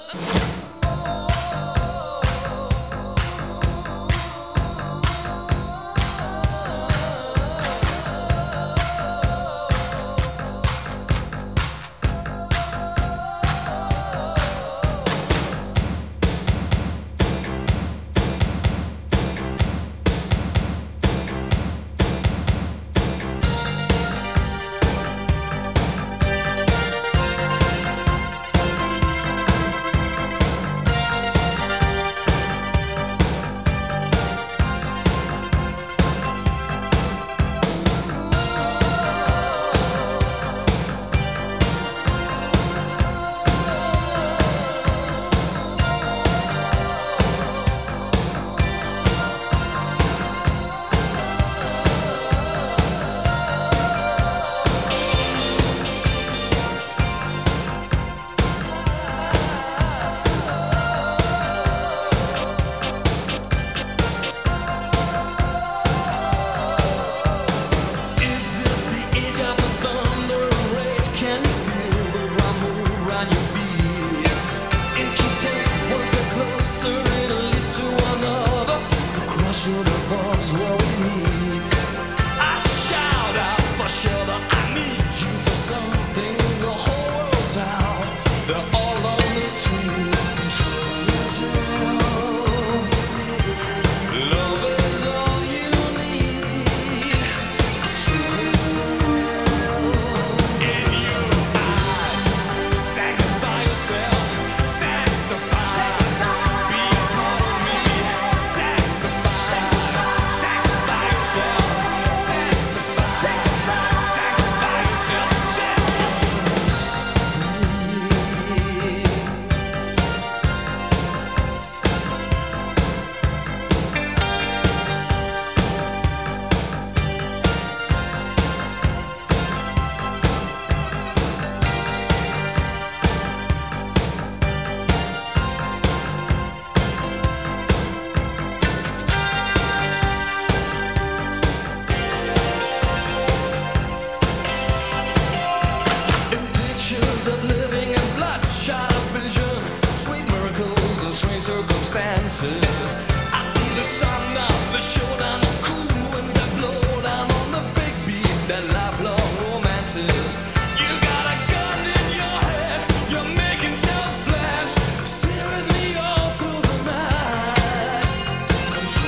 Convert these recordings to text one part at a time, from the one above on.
Circumstances. I see the sun of the showdown, the cool winds that blow down on the big beat, that lifelong romances. You got a gun in your head, you're making tough plans, steering me all through the night. Come to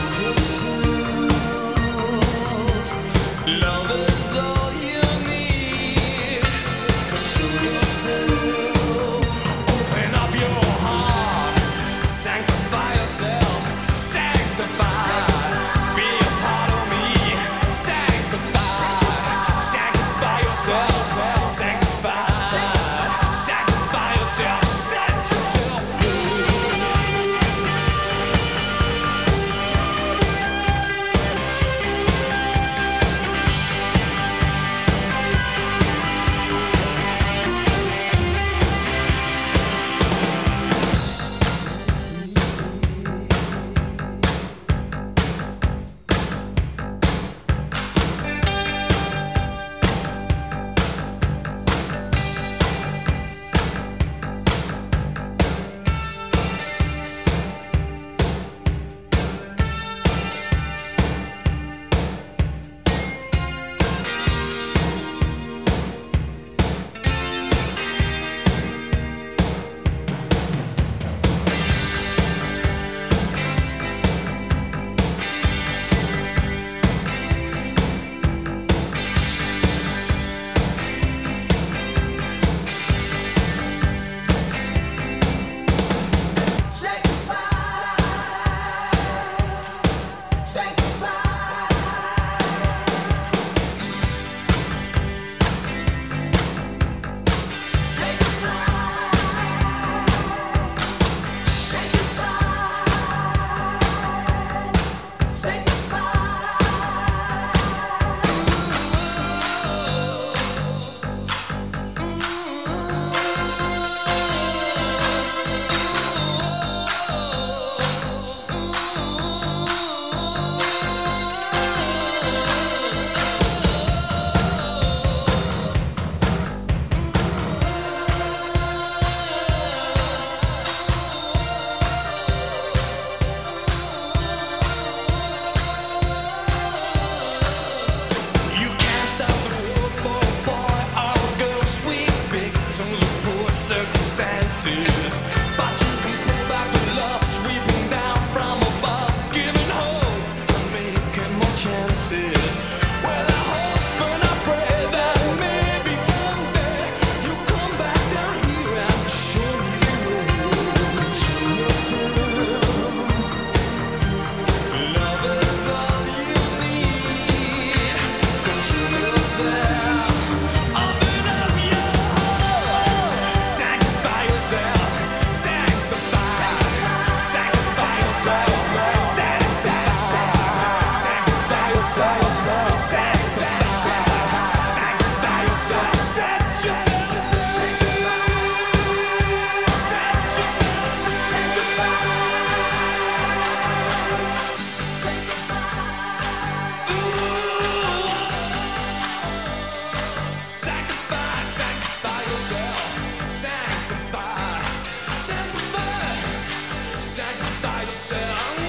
yourself, love is all you need. Come to yourself, open up your heart, sanctify yourself. chances, but you can pull back the love sweeping down from above, giving hope and making more chances. Well, I hope and I pray that maybe someday you'll come back down here and show me the way. Control yourself. Love is all you need. Control yourself. Open up your heart. Sanctify yourself. Sanctify. Sanctify yourself. Sanctify. Sanctify yourself. Sanctify. Sanctify yourself. Set yourself free. Set yourself Sanctify, sanctify yourself. Sanctify, sanctify, sanctify yourself.